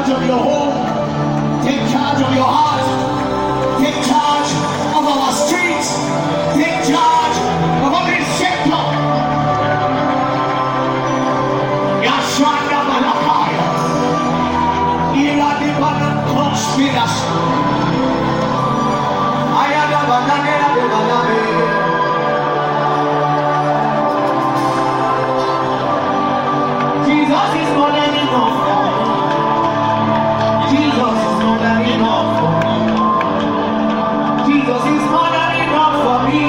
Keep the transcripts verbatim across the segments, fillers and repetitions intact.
charge of your home. Take charge of your heart. Take charge of our streets. Take charge of every sector. Yashwanda Malakaya. Ila di banan konspirasi. Ayada bananera de banane. Jesus is more than enough. Jesus is more than enough for me. Jesus is more than enough for me.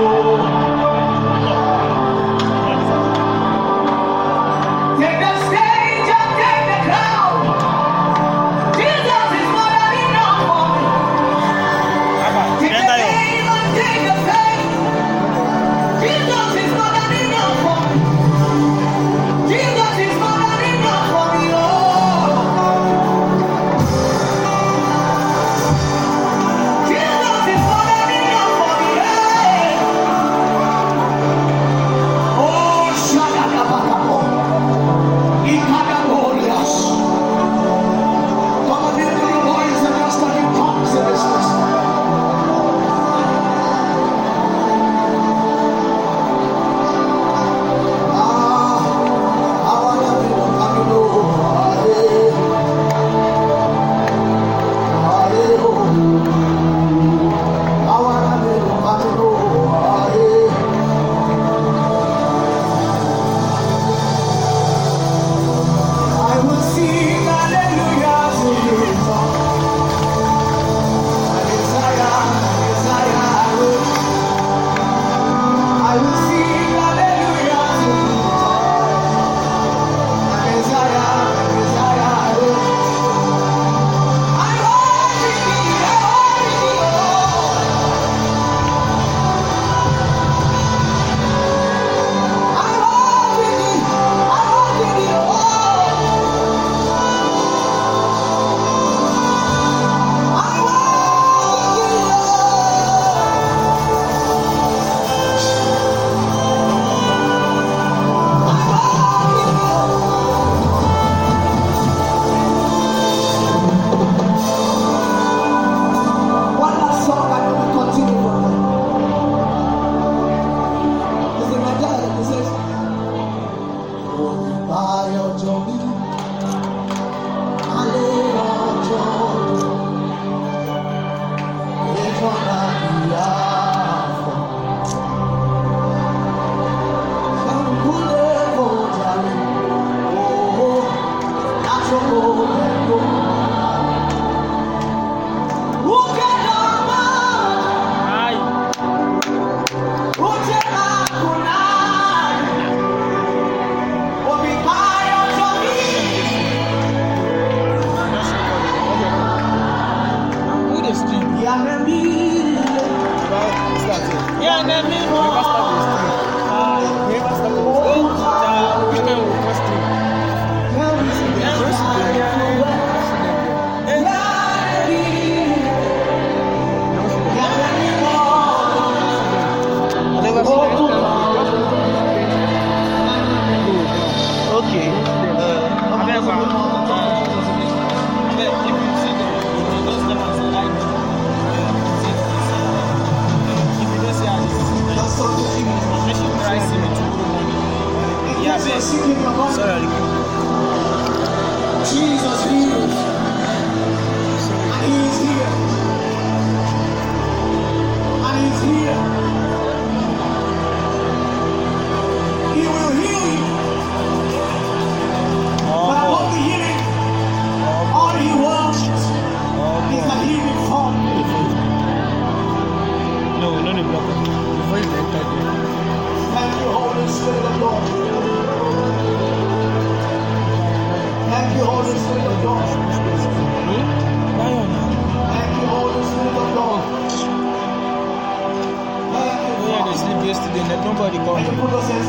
Take the stage and take the crown. Jesus is more than enough for me. Take the name and take the fame. Jesus is more than enough for me. Jesus is more than enough for me. Oh. Jesus is more than enough for me. Hey. Oh, Shadakabakabo. Ikadaborias. Come on, lift your voice and just start in tongues in this place. I will sing hallelujah to you, Lord. Messiah, Messiah, I will. I will sing hallelujah to you, Lord. Messiah, Messiah, I will. I worship thee, I worship thee, oh. I worship thee, I worship thee, oh. I One last song and we continue from there. It's in my dialect. It says, "Oh, by your journey, I lay on journey. If on the alpha, some good level, darling. Oh, that's a good level. Who can love? Who can love? Oh, be by your journey. Who the stream? Yeah, me. Yeah, and then me. Never start the stream. Never start the stream. We can request stream. Okay. Sorry. Jesus heals. And He is here. And He is here. He will heal you. But about the healing, all He wants is a healing from you. No, no, no, no. Before you enter there. Thank you, Holy Spirit of God. Thank you, Holy Spirit of God. Thank you, Holy Spirit of God. Thank you, Oh, yeah, they sleep yesterday. Nobody called Can you me. put those hands